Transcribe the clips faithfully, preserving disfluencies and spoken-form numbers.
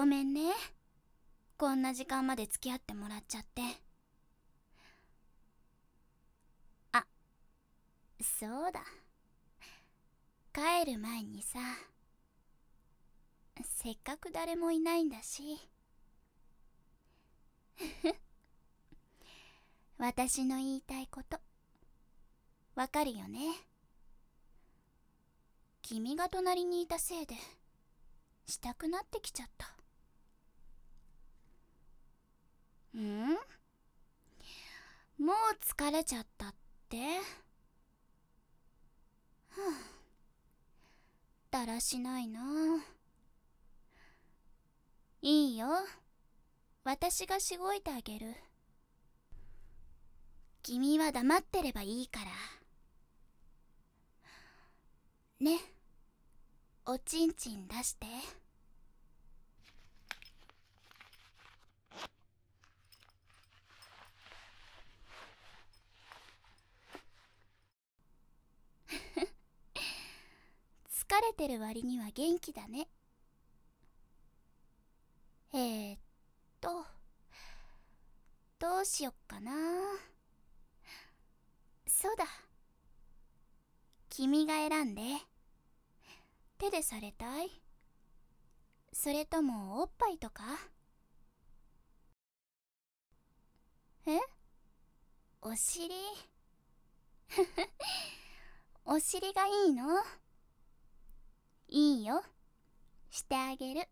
めんね、こんな時間まで付き合ってもらっちゃって。あ、そうだ、帰る前にさ、せっかく誰もいないんだし私の言いたいことわかるよね。君が隣にいたせいでしたくなってきちゃった。ん？もう疲れちゃったって？ふぅ、だらしないな。いいよ、私がしごいてあげる。君は黙ってればいいからね。おちんちん出して。疲れてる割には元気だね。えーっとどうしよっかな。そうだ、君が選んで。手でされたい？それともおっぱいとか？え？お尻？お尻がいいの？いいよ、してあげる。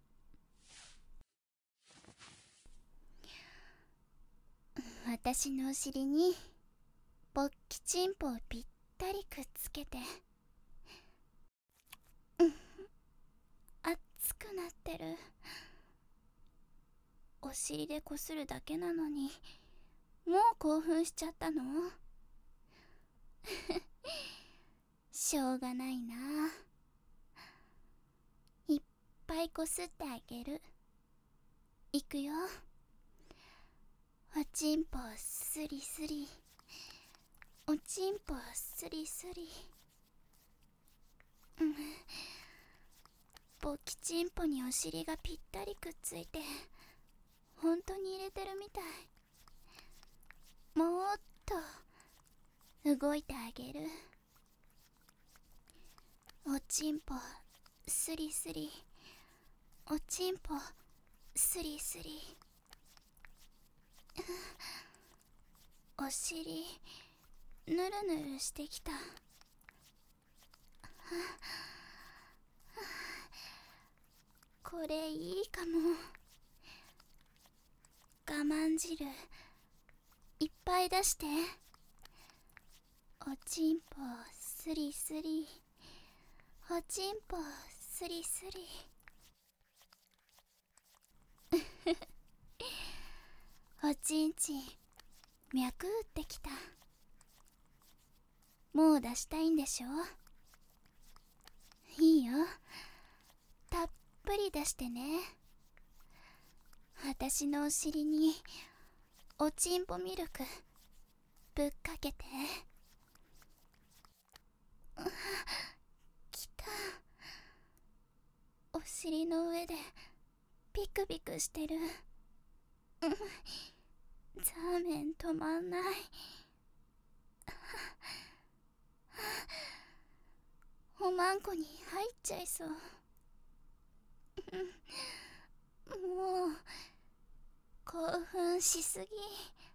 私のお尻にポッキチンポをぴったりくっつけて。うん、熱くなってる。お尻でこするだけなのにもう興奮しちゃったの？しょうがないな。いっぱいこすってあげる。いくよ。おちんぽスリスリ、おちんぽスリスリ。うん、ポキチンポにお尻がぴったりくっついて本当に入れてるみたい。もっと動いてあげる。おちんぽスリスリ、おちんぽスリスリ。お尻ぬるぬるしてきた。これいいかも。我慢汁いっぱい出して。おちんぽスリスリ、おちんぽスリスリ。おちんちん脈打ってきた。もう出したいんでしょ？いいよ、たっぷり出してね。私のお尻におちんぽミルクぶっかけて。きた。お尻の上でビクビクしてる。ザーメン止まんない。おまんこに入っちゃいそう。もう興奮しすぎ。